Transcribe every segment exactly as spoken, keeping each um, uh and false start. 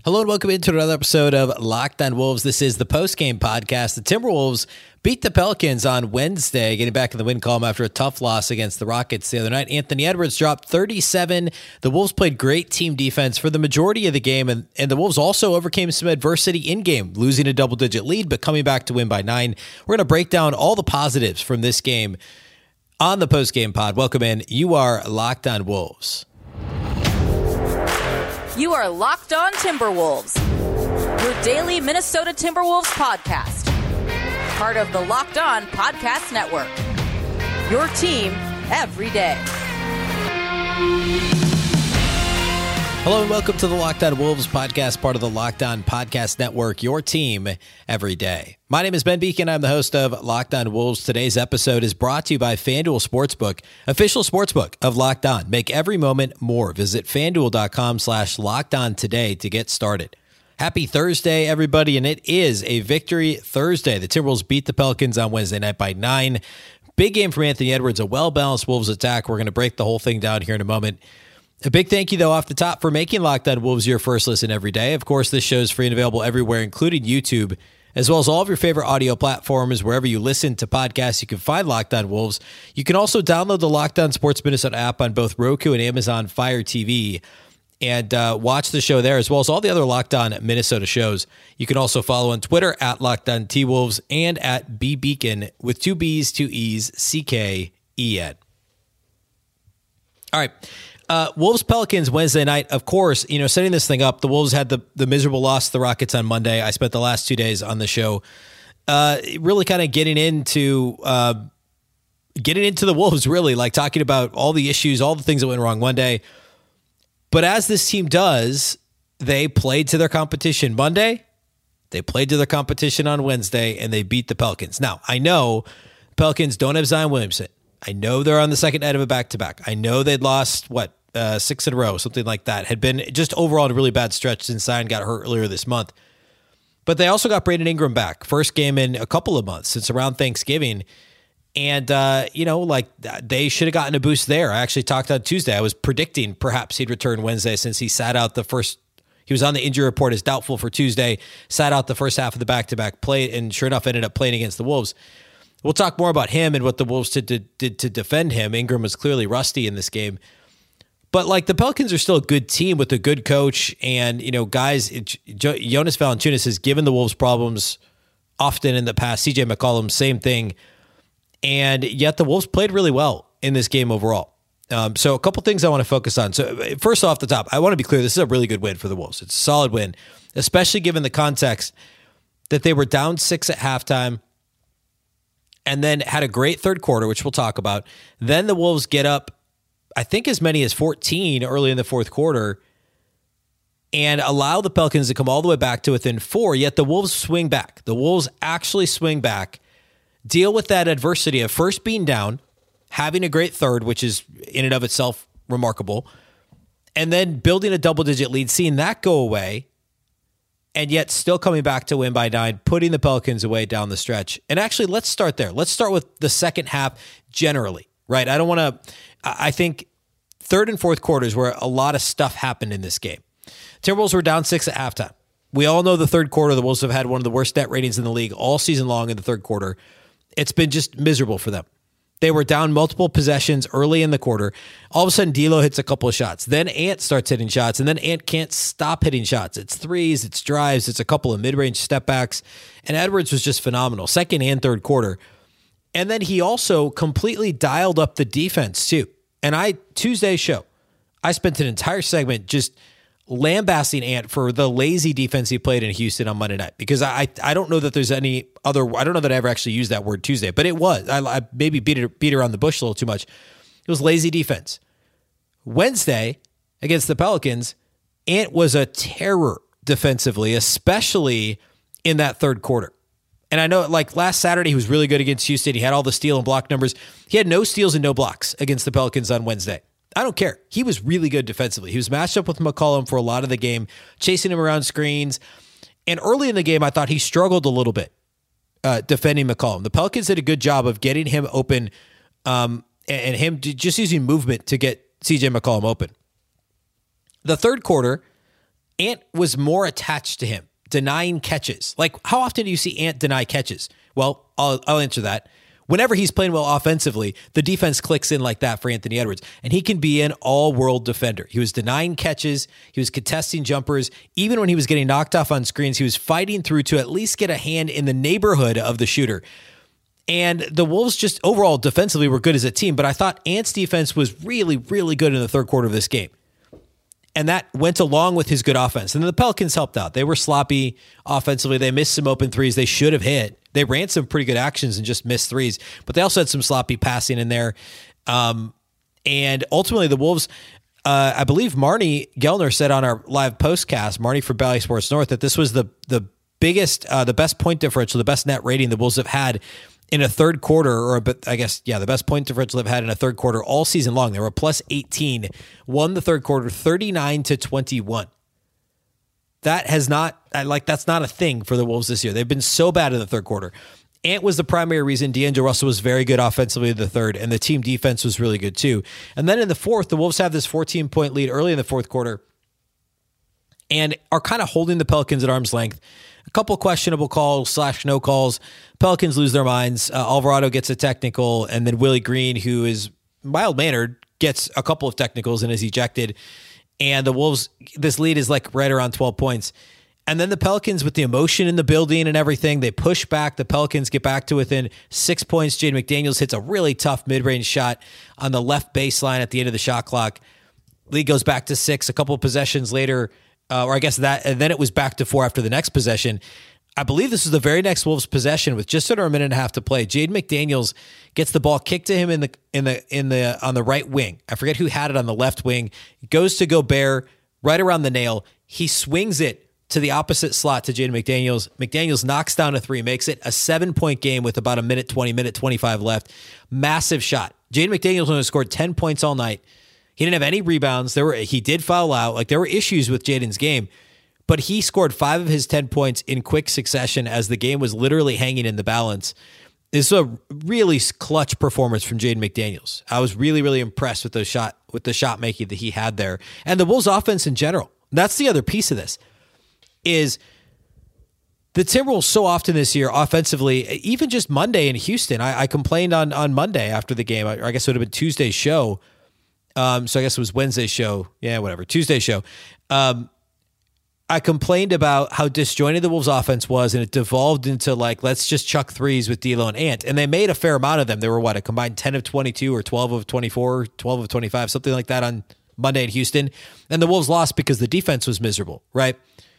Hello and welcome into another episode of Locked On Wolves. This is the post-game podcast. The Timberwolves beat the Pelicans on Wednesday, getting back in the win column after a tough loss against the Rockets the other night. Anthony Edwards dropped thirty-seven. The Wolves played great team defense for the majority of the game, and, and the Wolves also overcame some adversity in-game, losing a double-digit lead, but coming back to win by nine. We're going to break down all the positives from this game on the post-game pod. Welcome in. You are Locked On Wolves. You are Locked On Timberwolves, your daily Minnesota Timberwolves podcast. Part of the Locked On Podcast Network, your team every day. Hello and welcome to the Locked On Wolves podcast, part of the Locked On Podcast Network, your team every day. My name is Ben Beacon. I'm the host of Locked On Wolves. Today's episode is brought to you by FanDuel Sportsbook, official sportsbook of Locked On. Make every moment more. Visit FanDuel.com slash Locked On today to get started. Happy Thursday, everybody, and it is a victory Thursday. The Timberwolves beat the Pelicans on Wednesday night by nine. Big game from Anthony Edwards, a well-balanced Wolves attack. We're going to break the whole thing down here in a moment. A big thank you, though, off the top for making Locked On Wolves your first listen every day. Of course, this show is free and available everywhere, including YouTube, as well as all of your favorite audio platforms. Wherever you listen to podcasts, you can find Locked On Wolves. You can also download the Locked On Sports Minnesota app on both Roku and Amazon Fire T V and uh, watch the show there, as well as all the other Locked On Minnesota shows. You can also follow on Twitter at Locked On T Wolves and at B Beacon with two B's, two E's, C K E N. All right. Uh, Wolves Pelicans Wednesday night, of course, you know, setting this thing up, the Wolves had the, the miserable loss to the Rockets on Monday. I spent the last two days on the show, uh, really kind of getting into, uh, getting into the Wolves, really, like talking about all the issues, all the things that went wrong Monday. But as this team does, they played to their competition Monday, they played to their competition on Wednesday, and they beat the Pelicans. Now, I know Pelicans don't have Zion Williamson. I know they're on the second night of a back-to-back. I know they'd lost, what, uh, six in a row, something like that. Had been just overall a really bad stretch since Zion got hurt earlier this month. But they also got Brandon Ingram back. First game in a couple of months since around Thanksgiving. And, uh, you know, like they should have gotten a boost there. I actually talked on Tuesday. I was predicting perhaps he'd return Wednesday since he sat out the first. He was on the injury report as doubtful for Tuesday, sat out the first half of the back-to-back play, and sure enough ended up playing against the Wolves. We'll talk more about him and what the Wolves did to, did to defend him. Ingram was clearly rusty in this game. But, like, the Pelicans are still a good team with a good coach. And, you know, guys, it, Jonas Valanciunas has given the Wolves problems often in the past. C J McCollum, same thing. And yet the Wolves played really well in this game overall. Um, so a couple things I want to focus on. So first off the top, I want to be clear, this is a really good win for the Wolves. It's a solid win, especially given the context that they were down six at halftime, and then had a great third quarter, which we'll talk about. Then the Wolves get up, I think, as many as fourteen early in the fourth quarter and allow the Pelicans to come all the way back to within four, yet the Wolves swing back. The Wolves actually swing back, deal with that adversity of first being down, having a great third, which is in and of itself remarkable, and then building a double-digit lead, seeing that go away, and yet still coming back to win by nine, putting the Pelicans away down the stretch. And actually, let's start there. Let's start with the second half generally, right? I don't want to, I think third and fourth quarters where a lot of stuff happened in this game. Timberwolves were down six at halftime. We all know the third quarter, the Wolves have had one of the worst net ratings in the league all season long in the third quarter. It's been just miserable for them. They were down multiple possessions early in the quarter. All of a sudden, D'Lo hits a couple of shots. Then Ant starts hitting shots, and then Ant can't stop hitting shots. It's threes, it's drives, it's a couple of mid-range step-backs, and Edwards was just phenomenal, second and third quarter. And then he also completely dialed up the defense, too. And I, Tuesday's show, I spent an entire segment just lambasting Ant for the lazy defense he played in Houston on Monday night, because I I don't know that there's any other, I don't know that I ever actually used that word Tuesday, but it was. I, I maybe beat it, beat around the bush a little too much. It was lazy defense. Wednesday against the Pelicans, Ant was a terror defensively, especially in that third quarter. And I know, like, last Saturday, he was really good against Houston. He had all the steal and block numbers. He had no steals and no blocks against the Pelicans on Wednesday. I don't care. He was really good defensively. He was matched up with McCollum for a lot of the game, chasing him around screens. And early in the game, I thought he struggled a little bit uh, defending McCollum. The Pelicans did a good job of getting him open um, and him just using movement to get C J McCollum open. The third quarter, Ant was more attached to him, denying catches. Like, how often do you see Ant deny catches? Well, I'll, I'll answer that. Whenever he's playing well offensively, the defense clicks in like that for Anthony Edwards, and he can be an all-world defender. He was denying catches. He was contesting jumpers. Even when he was getting knocked off on screens, he was fighting through to at least get a hand in the neighborhood of the shooter. And the Wolves just overall defensively were good as a team, but I thought Ant's defense was really, really good in the third quarter of this game. And that went along with his good offense. And then the Pelicans helped out. They were sloppy offensively. They missed some open threes they should have hit. They ran some pretty good actions and just missed threes, but they also had some sloppy passing in there. Um, and ultimately, the Wolves, uh, I believe Marnie Gellner said on our live postcast, Marnie for Bally Sports North, that this was the the biggest, uh, the best point differential, the best net rating the Wolves have had in a third quarter, or a bit, I guess, yeah, the best point differential they've had in a third quarter all season long. They were a plus eighteen, won the third quarter thirty-nine to twenty-one. That has not, like, that's not a thing for the Wolves this year. They've been so bad in the third quarter. Ant was the primary reason. D'Angelo Russell was very good offensively in the third, and the team defense was really good too. And then in the fourth, the Wolves have this fourteen-point lead early in the fourth quarter and are kind of holding the Pelicans at arm's length. A couple questionable calls slash no calls. Pelicans lose their minds. Uh, Alvarado gets a technical, and then Willie Green, who is mild-mannered, gets a couple of technicals and is ejected. And the Wolves, this lead is like right around twelve points. And then the Pelicans, with the emotion in the building and everything, they push back. The Pelicans get back to within six points. Jaden McDaniels hits a really tough mid-range shot on the left baseline at the end of the shot clock. Lead goes back to six. A couple of possessions later, uh, or I guess that, and then it was back to four after the next possession. I believe this is the very next Wolves possession with just under a minute and a half to play. Jaden McDaniels gets the ball kicked to him in the in the in the on the right wing. I forget who had it on the left wing. It goes to Gobert right around the nail. He swings it to the opposite slot to Jaden McDaniels. McDaniels knocks down a three, makes it a seven-point game with about a minute twenty, minute twenty-five left. Massive shot. Jaden McDaniels only scored ten points all night. He didn't have any rebounds. There were he did foul out. Like, there were issues with Jaden's game. But he scored five of his ten points in quick succession as the game was literally hanging in the balance. This is a really clutch performance from Jaden McDaniels. I was really, really impressed with the shot with the shot making that he had there. And the Wolves offense in general. That's the other piece of this, is the Timberwolves so often this year offensively, even just Monday in Houston. I, I complained on, on Monday after the game, or I guess it would have been Tuesday's show. Um, so I guess it was Wednesday's show. Yeah, whatever. Tuesday's show. Um, I complained about how disjointed the Wolves offense was, and it devolved into like, let's just chuck threes with D'Lo and Ant. And they made a fair amount of them. They were what, a combined ten of twenty-two or twelve of twenty-four, twelve of twenty-five, something like that on Monday in Houston. And the Wolves lost because the defense was miserable, right?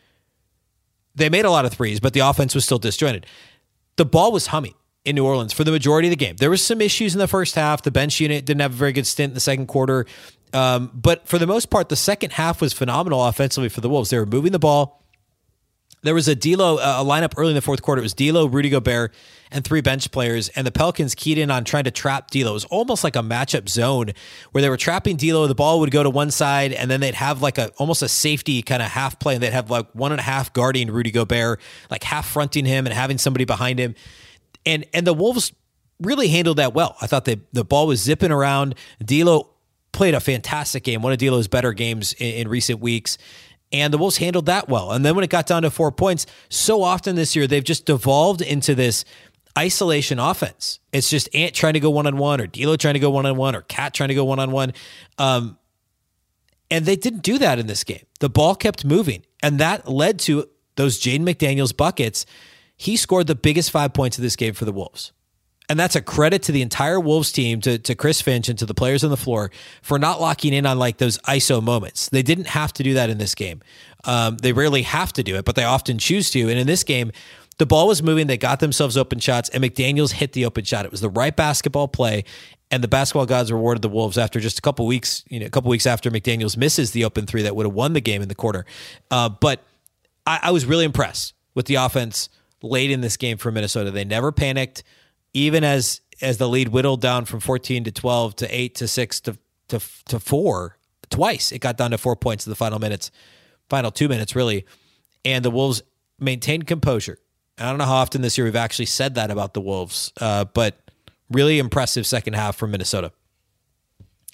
They made a lot of threes, but the offense was still disjointed. The ball was humming in New Orleans for the majority of the game. There was some issues in the first half. The bench unit didn't have a very good stint in the second quarter. Um, but for the most part, the second half was phenomenal offensively for the Wolves. They were moving the ball. There was a D'Lo, uh, a lineup early in the fourth quarter. It was D'Lo, Rudy Gobert, and three bench players. And the Pelicans keyed in on trying to trap D'Lo. It was almost like a matchup zone where they were trapping D'Lo. The ball would go to one side, and then they'd have like a almost a safety kind of half play, and they'd have like one and a half guarding Rudy Gobert, like half fronting him and having somebody behind him. And and the Wolves really handled that well. I thought they, the ball was zipping around. D'Lo played a fantastic game, one of D'Lo's better games in, in recent weeks, and the Wolves handled that well. And then when it got down to four points, so often this year, they've just devolved into this isolation offense. It's just Ant trying to go one-on-one, or D'Lo trying to go one-on-one, or Cat trying to go one-on-one. Um, and they didn't do that in this game. The ball kept moving, and that led to those Jaden McDaniels buckets. He scored the biggest five points of this game for the Wolves. And that's a credit to the entire Wolves team, to, to Chris Finch and to the players on the floor for not locking in on like those I S O moments. They didn't have to do that in this game. Um, they rarely have to do it, but they often choose to. And in this game, the ball was moving. They got themselves open shots, and McDaniels hit the open shot. It was the right basketball play, and the basketball gods rewarded the Wolves after just a couple weeks, you know, a couple weeks after McDaniels misses the open three that would have won the game in the quarter. Uh, but I, I was really impressed with the offense late in this game for Minnesota. They never panicked. Even as as the lead whittled down from fourteen to twelve to eight to six to to to four twice, it got down to four points in the final minutes, final two minutes really, and the Wolves maintained composure. I don't know how often this year we've actually said that about the Wolves, uh, but really impressive second half from Minnesota.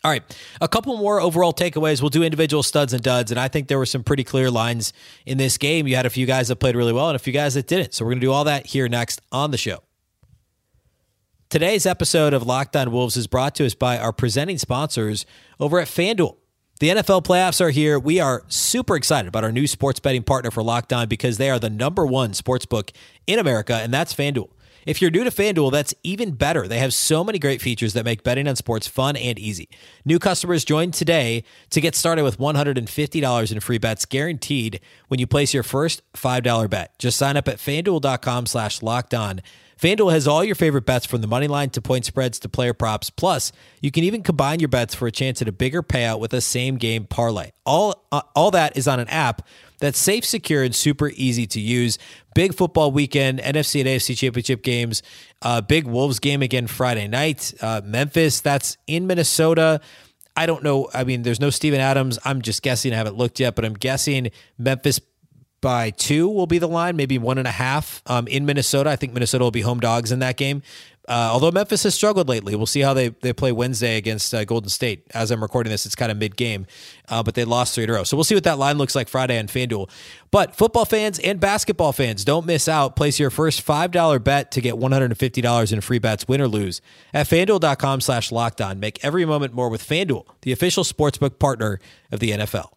All right, a couple more overall takeaways. We'll do individual studs and duds, and I think there were some pretty clear lines in this game. You had a few guys that played really well and a few guys that didn't. So we're going to do all that here next on the show. Today's episode of Locked On Wolves is brought to us by our presenting sponsors over at FanDuel. The N F L playoffs are here. We are super excited about our new sports betting partner for Locked On because they are the number one sportsbook in America, and that's FanDuel. If you're new to FanDuel, that's even better. They have so many great features that make betting on sports fun and easy. New customers join today to get started with one hundred fifty dollars in free bets guaranteed when you place your first five dollars bet. Just sign up at FanDuel.com slash locked on. FanDuel has all your favorite bets from the money line to point spreads to player props. Plus, you can even combine your bets for a chance at a bigger payout with a same-game parlay. All, uh, all that is on an app that's safe, secure, and super easy to use. Big football weekend, N F C and A F C championship games, uh, big Wolves game again Friday night. Uh, Memphis, that's in Minnesota. I don't know. I mean, there's no Steven Adams. I'm just guessing. I haven't looked yet, but I'm guessing Memphis by two will be the line, maybe one and a half um, in Minnesota. I think Minnesota will be home dogs in that game. Uh, although Memphis has struggled lately. We'll see how they, they play Wednesday against uh, Golden State. As I'm recording this, it's kind of mid-game, uh, but they lost three in a row. So we'll see what that line looks like Friday on FanDuel. But football fans and basketball fans, don't miss out. Place your first five dollars bet to get one hundred fifty dollars in free bets, win or lose, at FanDuel.com slash locked on. Make every moment more with FanDuel, the official sportsbook partner of the N F L.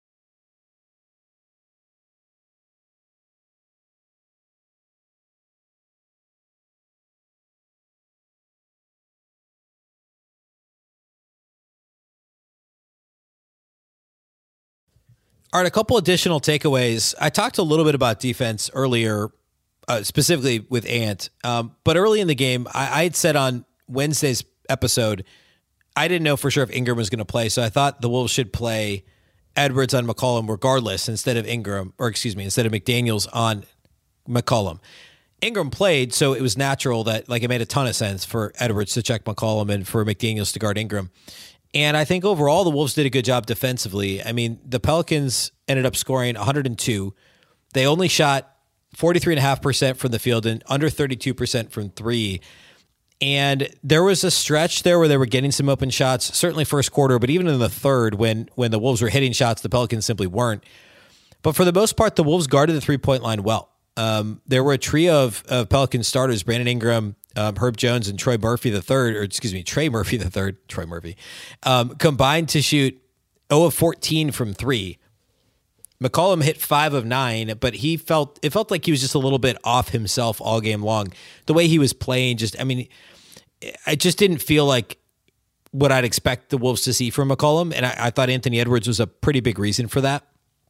All right, a couple additional takeaways. I talked a little bit about defense earlier, uh, specifically with Ant. Um, but early in the game, I, I had said on Wednesday's episode, I didn't know for sure if Ingram was going to play. So I thought the Wolves should play Edwards on McCollum regardless instead of Ingram, or excuse me, instead of McDaniels on McCollum. Ingram played, so it was natural that like it made a ton of sense for Edwards to check McCollum and for McDaniels to guard Ingram. And I think overall, the Wolves did a good job defensively. I mean, the Pelicans ended up scoring one hundred two. They only shot forty-three point five percent from the field and under thirty-two percent from three. And there was a stretch there where they were getting some open shots, certainly first quarter, but even in the third, when, when the Wolves were hitting shots, the Pelicans simply weren't. But for the most part, the Wolves guarded the three-point line well. Um, there were a trio of, of Pelican starters, Brandon Ingram, Um, Herb Jones and Troy Murphy the third, or excuse me, Trey Murphy the third, Troy Murphy, um, combined to shoot zero of fourteen from three. McCollum hit five of nine, but he felt it felt like he was just a little bit off himself all game long. The way he was playing, just I mean, I just didn't feel like what I'd expect the Wolves to see from McCollum, and I, I thought Anthony Edwards was a pretty big reason for that.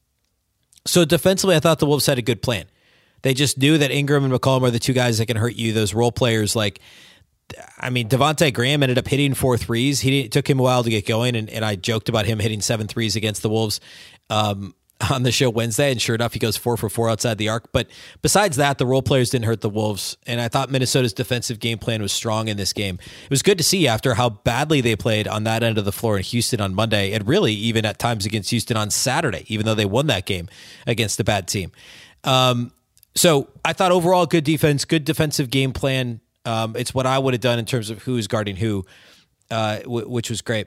So defensively, I thought the Wolves had a good plan. They just knew that Ingram and McCollum are the two guys that can hurt you. Those role players, like, I mean, Devontae Graham ended up hitting four threes. He it took him a while to get going, and, and I joked about him hitting seven threes against the Wolves um, on the show Wednesday, and sure enough, he goes four for four outside the arc. But besides that, the role players didn't hurt the Wolves, and I thought Minnesota's defensive game plan was strong in this game. It was good to see after how badly they played on that end of the floor in Houston on Monday, and really even at times against Houston on Saturday, even though they won that game against a bad team. Um, So I thought overall good defense, good defensive game plan. Um, it's what I would have done in terms of who's guarding who, uh, w- which was great.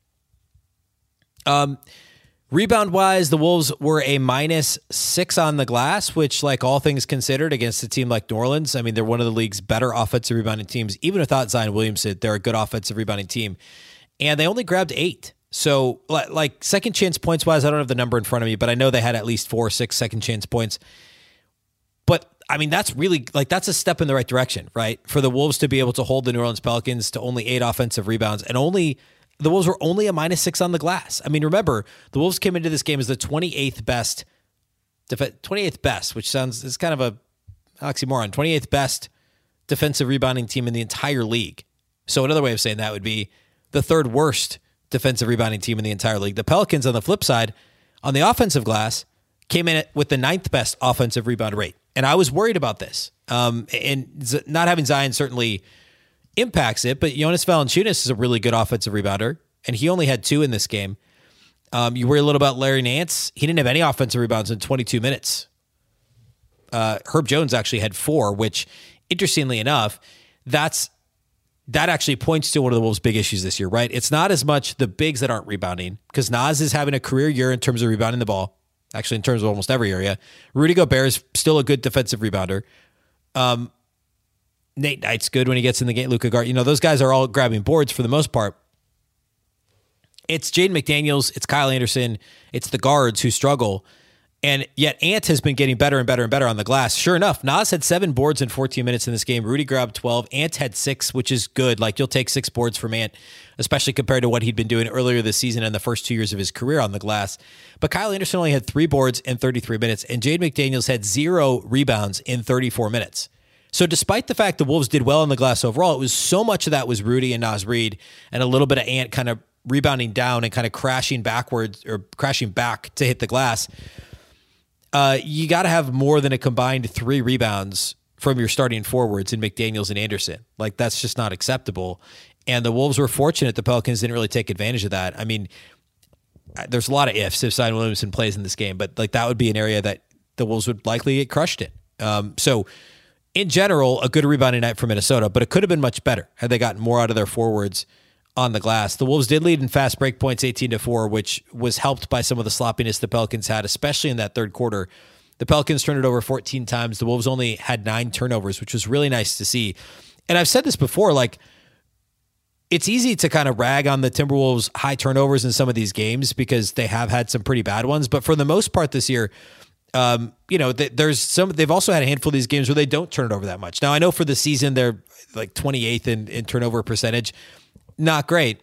Um, rebound wise, the Wolves were a minus six on the glass, which, like all things considered, against a team like New Orleans, I mean, they're one of the league's better offensive rebounding teams. Even without Zion Williamson, they're a good offensive rebounding team, and they only grabbed eight. So, like second chance points wise, I don't have the number in front of me, but I know they had at least four or six second chance points. But, I mean, that's really, like, that's a step in the right direction, right? For the Wolves to be able to hold the New Orleans Pelicans to only eight offensive rebounds, and only, the Wolves were only a minus six on the glass. I mean, remember, the Wolves came into this game as the twenty-eighth best, twenty-eighth best, which sounds, it's kind of a oxymoron, twenty-eighth best defensive rebounding team in the entire league. So another way of saying that would be the third worst defensive rebounding team in the entire league. The Pelicans, on the flip side, on the offensive glass, came in with the ninth best offensive rebound rate. And I was worried about this. Um, and not having Zion certainly impacts it, but Jonas Valanciunas is a really good offensive rebounder, and he only had two in this game. Um, you worry a little about Larry Nance. He didn't have any offensive rebounds in twenty-two minutes. Uh, Herb Jones actually had four, which, interestingly enough, that's that actually points to one of the Wolves' big issues this year, right? It's not as much the bigs that aren't rebounding, because Naz is having a career year in terms of rebounding the ball, actually in terms of almost every area. Rudy Gobert is still a good defensive rebounder. Um, Nate Knight's good when he gets in the game. Luka Garza, you know, those guys are all grabbing boards for the most part. It's Jaden McDaniels, it's Kyle Anderson, it's the guards who struggle. And yet Ant has been getting better and better and better on the glass. Sure enough, Naz had seven boards in fourteen minutes in this game. Rudy grabbed twelve. Ant had six, which is good. Like, you'll take six boards from Ant, especially compared to what he'd been doing earlier this season and the first two years of his career on the glass. But Kyle Anderson only had three boards in thirty-three minutes, and Jaden McDaniels had zero rebounds in thirty-four minutes. So despite the fact the Wolves did well on the glass overall, it was so much of that was Rudy and Naz Reid, and a little bit of Ant kind of rebounding down and kind of crashing backwards or crashing back to hit the glass. Uh, you got to have more than a combined three rebounds from your starting forwards in McDaniels and Anderson. Like, that's just not acceptable. And the Wolves were fortunate the Pelicans didn't really take advantage of that. I mean, there's a lot of ifs if Zion Williamson plays in this game, but like that would be an area that the Wolves would likely get crushed in. Um, so in general, a good rebounding night for Minnesota, but it could have been much better had they gotten more out of their forwards on the glass. The Wolves did lead in fast break points eighteen to four, which was helped by some of the sloppiness the Pelicans had, especially in that third quarter. The Pelicans turned it over fourteen times. The Wolves only had nine turnovers, which was really nice to see. And I've said this before, like, it's easy to kind of rag on the Timberwolves' high turnovers in some of these games because they have had some pretty bad ones. But for the most part this year, um, you know, th- there's some. They've also had a handful of these games where they don't turn it over that much. Now, I know for the season they're like twenty-eighth in, in turnover percentage. Not great,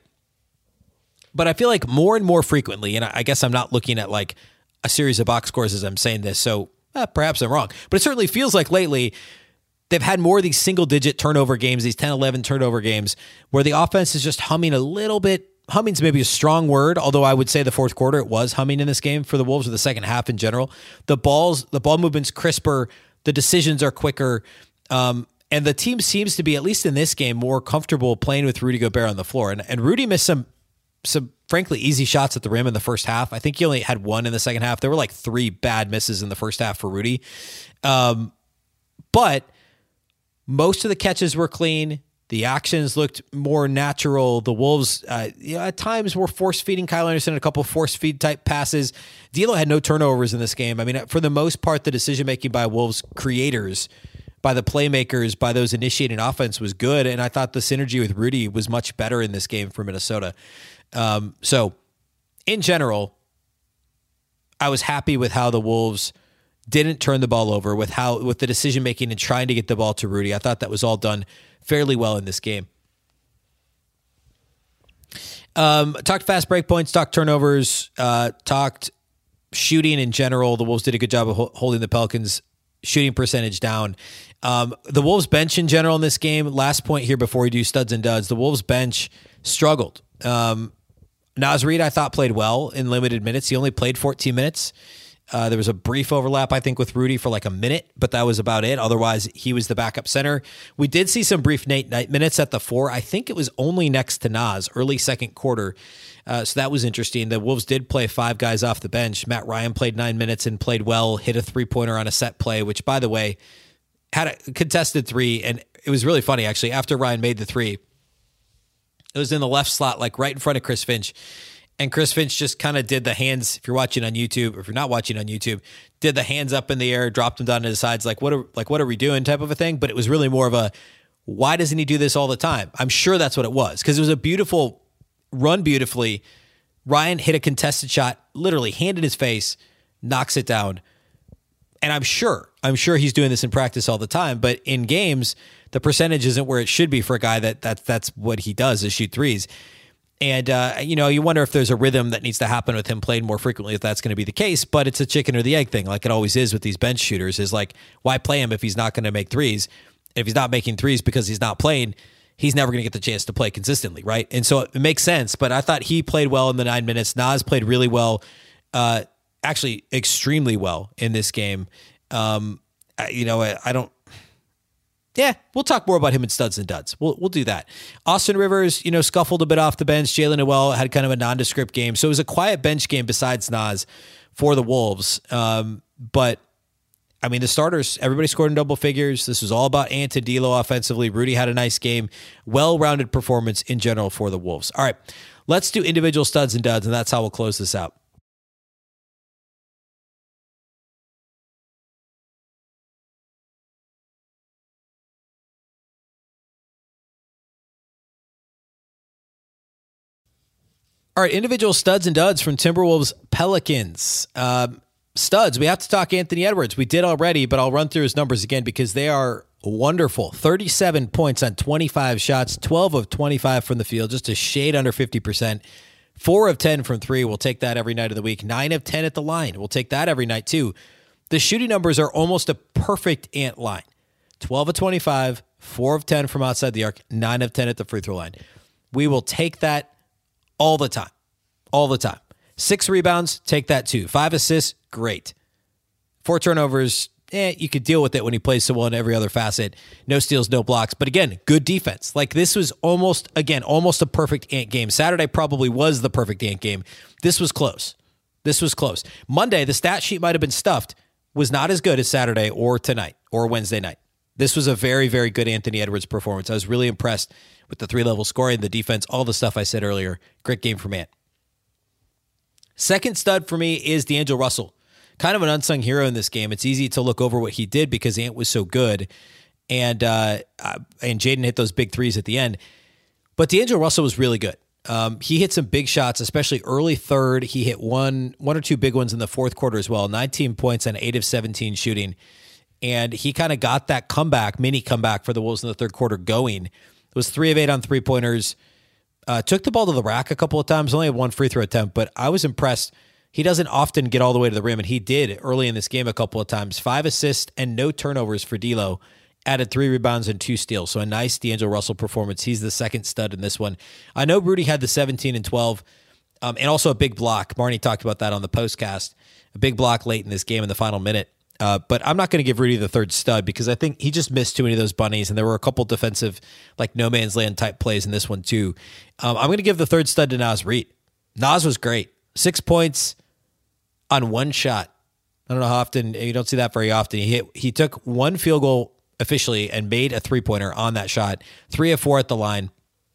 but I feel like more and more frequently, and I guess I'm not looking at like a series of box scores as I'm saying this, so eh, perhaps I'm wrong, but it certainly feels like lately they've had more of these single digit turnover games, these ten, eleven turnover games where the offense is just humming a little bit. Humming's maybe a strong word, although I would say the fourth quarter it was humming in this game for the Wolves, or the second half in general. The balls, the ball movement's crisper, the decisions are quicker. Um, And the team seems to be, at least in this game, more comfortable playing with Rudy Gobert on the floor. And, and Rudy missed some, some frankly, easy shots at the rim in the first half. I think he only had one in the second half. There were like three bad misses in the first half for Rudy. Um, but most of the catches were clean. The actions looked more natural. The Wolves, uh, you know, at times were force-feeding Kyle Anderson a couple force-feed type passes. D'Lo had no turnovers in this game. I mean, for the most part, the decision-making by Wolves creators, by the playmakers, by those initiating offense was good. And I thought the synergy with Rudy was much better in this game for Minnesota. Um, so in general, I was happy with how the Wolves didn't turn the ball over, with how, with the decision-making and trying to get the ball to Rudy. I thought that was all done fairly well in this game. Um, talked fast break points, talked turnovers, uh, talked shooting in general. The Wolves did a good job of ho- holding the Pelicans' shooting percentage down. Um, the Wolves bench in general in this game, last point here before we do studs and duds, the Wolves bench struggled. Um, Naz Reid, I thought, played well in limited minutes. He only played fourteen minutes. Uh, there was a brief overlap, I think, with Rudy for like a minute, but that was about it. Otherwise, he was the backup center. We did see some brief Nate Knight minutes at the four. I think it was only next to Naz, early second quarter. Uh, so that was interesting. The Wolves did play five guys off the bench. Matt Ryan played nine minutes and played well, hit a three-pointer on a set play, which, by the way, had a contested three. And it was really funny, actually. After Ryan made the three, it was in the left slot, like right in front of Chris Finch. And Chris Finch just kind of did the hands, if you're watching on YouTube, or if you're not watching on YouTube, did the hands up in the air, dropped them down to the sides, like, what are, like, what are we doing type of a thing. But it was really more of a, why doesn't he do this all the time? I'm sure that's what it was, because it was a beautiful run beautifully. Ryan hit a contested shot, literally hand in his face, knocks it down. And I'm sure, I'm sure he's doing this in practice all the time, but in games, the percentage isn't where it should be for a guy that, that that's what he does, is shoot threes. And, uh, you know, you wonder if there's a rhythm that needs to happen with him playing more frequently, if that's going to be the case. But it's a chicken or the egg thing, like it always is with these bench shooters, is like, why play him if he's not going to make threes? If he's not making threes because he's not playing, he's never going to get the chance to play consistently, right? And so it makes sense. But I thought he played well in the nine minutes. Naz played really well, uh, actually extremely well in this game. Um, you know, I, I don't... Yeah, we'll talk more about him in studs and duds. We'll we'll do that. Austin Rivers, you know, scuffled a bit off the bench. Jalen Noel had kind of a nondescript game. So it was a quiet bench game besides Naz for the Wolves. Um, but I mean, the starters, everybody scored in double figures. This was all about Ant and D'Lo offensively. Rudy had a nice game. Well-rounded performance in general for the Wolves. All right, let's do individual studs and duds, and that's how we'll close this out. All right, individual studs and duds from Timberwolves Pelicans. Um, studs, we have to talk Anthony Edwards. We did already, but I'll run through his numbers again because they are wonderful. thirty-seven points on twenty-five shots, twelve of twenty-five from the field, just a shade under fifty percent. four of ten from three. We'll take that every night of the week. nine of ten at the line. We'll take that every night too. The shooting numbers are almost a perfect Ant line. twelve of twenty-five, four of ten from outside the arc, nine of ten at the free throw line. We will take that all the time. All the time. Six rebounds, take that too. Five assists, great. Four turnovers, eh, you could deal with it when he plays so well in every other facet. No steals, no blocks. But again, good defense. Like this was almost, again, almost a perfect Ant game. Saturday probably was the perfect Ant game. This was close. This was close. Monday, the stat sheet might have been stuffed, was not as good as Saturday or tonight or Wednesday night. This was a very, very good Anthony Edwards performance. I was really impressed with the three-level scoring, the defense, all the stuff I said earlier. Great game from Ant. Second stud for me is D'Angelo Russell. Kind of an unsung hero in this game. It's easy to look over what he did because Ant was so good, and uh, and Jaden hit those big threes at the end. But D'Angelo Russell was really good. Um, he hit some big shots, especially early third. He hit one, one or two big ones in the fourth quarter as well. nineteen points on eight of seventeen shooting. And he kind of got that comeback, mini comeback for the Wolves in the third quarter going. It was three of eight on three-pointers. Uh, took the ball to the rack a couple of times. Only had one free throw attempt, but I was impressed. He doesn't often get all the way to the rim, and he did early in this game a couple of times. Five assists and no turnovers for D'Lo. Added three rebounds and two steals. So a nice D'Angelo Russell performance. He's the second stud in this one. I know Rudy had the seventeen and twelve, um, and also a big block. Marnie talked about that on the postcast. A big block late in this game in the final minute. Uh, but I'm not going to give Rudy the third stud because I think he just missed too many of those bunnies, and there were a couple defensive, like no man's land type plays in this one too. Um, I'm going to give the third stud to Naz Reid. Naz was great. Six points on one shot. I don't know how often, you don't see that very often. He hit, he took one field goal officially and made a three-pointer on that shot. Three of four at the line.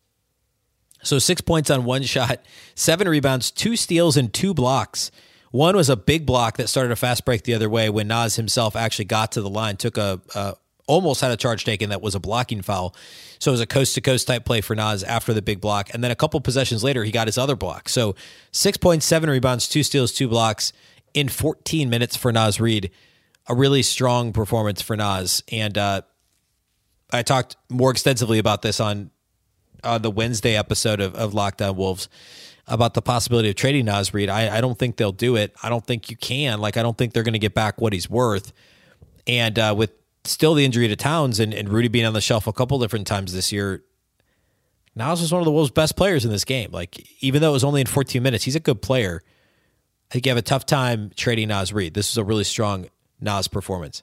So six points on one shot, seven rebounds, two steals, and two blocks. One was a big block that started a fast break the other way when Naz himself actually got to the line, took a, uh, almost had a charge taken that was a blocking foul. So it was a coast-to-coast type play for Naz after the big block. And then a couple possessions later, he got his other block. So six points, seven rebounds, two steals, two blocks in fourteen minutes for Naz Reid. A really strong performance for Naz. And uh, I talked more extensively about this on, on the Wednesday episode of, of Lockdown Wolves, about the possibility of trading Naz Reid. I, I don't think they'll do it. I don't think you can. Like, I don't think they're going to get back what he's worth. And uh, with still the injury to Towns and, and Rudy being on the shelf a couple different times this year, Naz was one of the Wolves' best players in this game. Like, even though it was only in fourteen minutes, he's a good player. I think you have a tough time trading Naz Reid. This is a really strong Naz performance.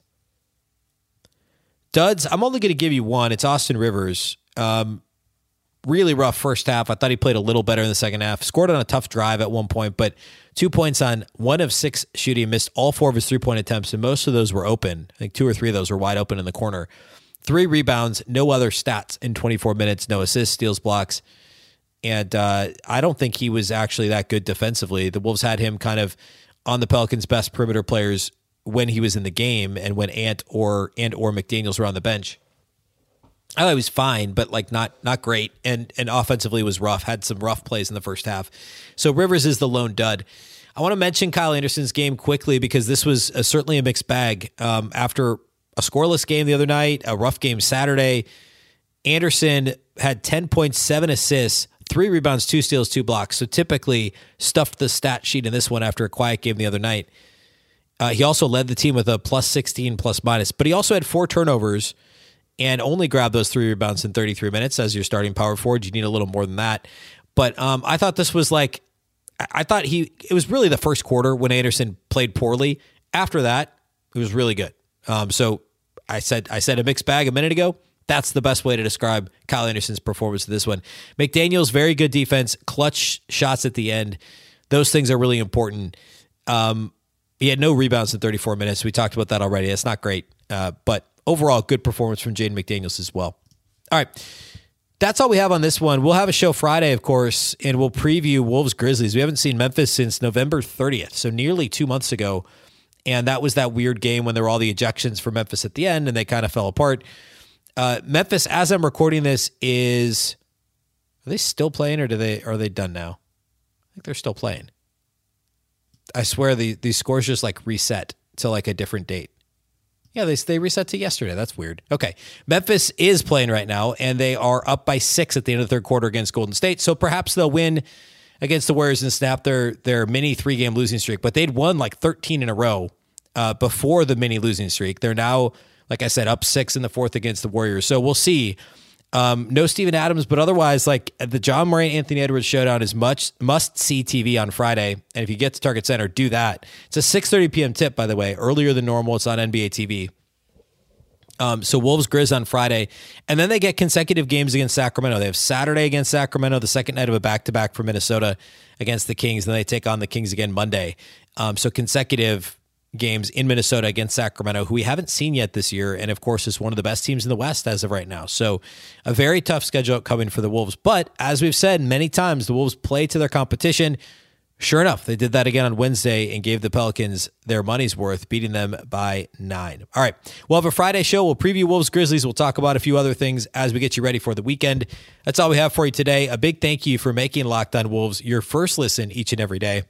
Duds, I'm only going to give you one. It's Austin Rivers. Um, Really rough first half. I thought he played a little better in the second half. Scored on a tough drive at one point, but two points on one of six shooting. Missed all four of his three-point attempts, and most of those were open. I think two or three of those were wide open in the corner. Three rebounds, no other stats in twenty-four minutes, no assists, steals, blocks. And uh, I don't think he was actually that good defensively. The Wolves had him kind of on the Pelicans' best perimeter players when he was in the game and when Ant or and or McDaniels were on the bench. I thought he was fine, but like not not great, and and offensively was rough. Had some rough plays in the first half. So Rivers is the lone dud. I want to mention Kyle Anderson's game quickly because this was a, certainly a mixed bag. Um, after a scoreless game the other night, a rough game Saturday, Anderson had ten point seven assists, three rebounds, two steals, two blocks. So typically stuffed the stat sheet in this one after a quiet game the other night. Uh, he also led the team with a plus sixteen plus minus, but he also had four turnovers and only grabbed those three rebounds in thirty-three minutes as your starting power forward. You need a little more than that. But um, I thought this was like, I thought he, it was really the first quarter when Anderson played poorly. After that, it was really good. Um, so I said, I said a mixed bag a minute ago. That's the best way to describe Kyle Anderson's performance in this one. McDaniels, very good defense, clutch shots at the end. Those things are really important. Um, He had no rebounds in thirty-four minutes. We talked about that already. That's not great. Uh, but overall, good performance from Jaden McDaniels as well. All right. That's all we have on this one. We'll have a show Friday, of course, and we'll preview Wolves Grizzlies. We haven't seen Memphis since November thirtieth, so nearly two months ago. And that was that weird game when there were all the ejections for Memphis at the end, and they kind of fell apart. Uh, Memphis, as I'm recording this, is are they still playing, or do they are they done now? I think they're still playing. I swear the these scores just like reset to like a different date. Yeah, they they reset to yesterday. That's weird. Okay. Memphis is playing right now, and they are up by six at the end of the third quarter against Golden State. So perhaps they'll win against the Warriors and snap their, their mini three-game losing streak. But they'd won like thirteen in a row uh, before the mini losing streak. They're now, like I said, up six in the fourth against the Warriors. So we'll see. Um, no Steven Adams, but otherwise, like the John Morant, Anthony Edwards showdown is much must-see T V on Friday. And if you get to Target Center, do that. It's a six thirty p.m. tip, by the way, earlier than normal. It's on N B A T V. Um, so Wolves Grizz on Friday, and then they get consecutive games against Sacramento. They have Saturday against Sacramento, the second night of a back-to-back for Minnesota against the Kings, and then they take on the Kings again Monday. Um, so consecutive games in Minnesota against Sacramento, who we haven't seen yet this year, and of course is one of the best teams in the West as of right now. So a very tough schedule coming for the Wolves. But as we've said many times, the Wolves play to their competition. Sure enough, they did that again on Wednesday and gave the Pelicans their money's worth, beating them by nine. All right, we'll have a Friday show. We'll preview Wolves Grizzlies. We'll talk about a few other things as we get you ready for the weekend. That's all we have for you today. A big thank you for making Locked On Wolves your first listen each and every day.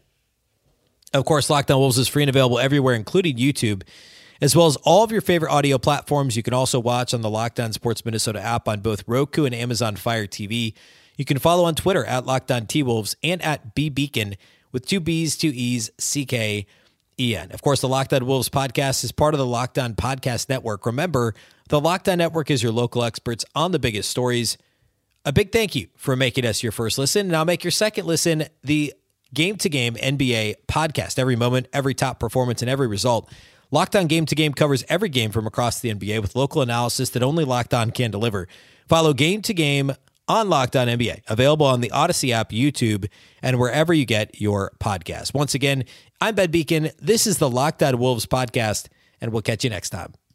Of course, Locked On Wolves is free and available everywhere, including YouTube, as well as all of your favorite audio platforms. You can also watch on the Locked On Sports Minnesota app on both Roku and Amazon Fire T V. You can follow on Twitter at Locked On T-Wolves and at B Beacon with two B's, two E's, C K E N. Of course, the Locked On Wolves podcast is part of the Locked On Podcast Network. Remember, the Locked On Network is your local experts on the biggest stories. A big thank you for making us your first listen. Now make your second listen the Game to Game N B A podcast. Every moment, every top performance, and every result. Locked On Game to Game covers every game from across the N B A with local analysis that only Locked On can deliver. Follow Game to Game on Locked On N B A, available on the Odyssey app, YouTube, and wherever you get your podcast. Once again, I'm Ben Beacon. This is the Locked On Wolves podcast, and we'll catch you next time.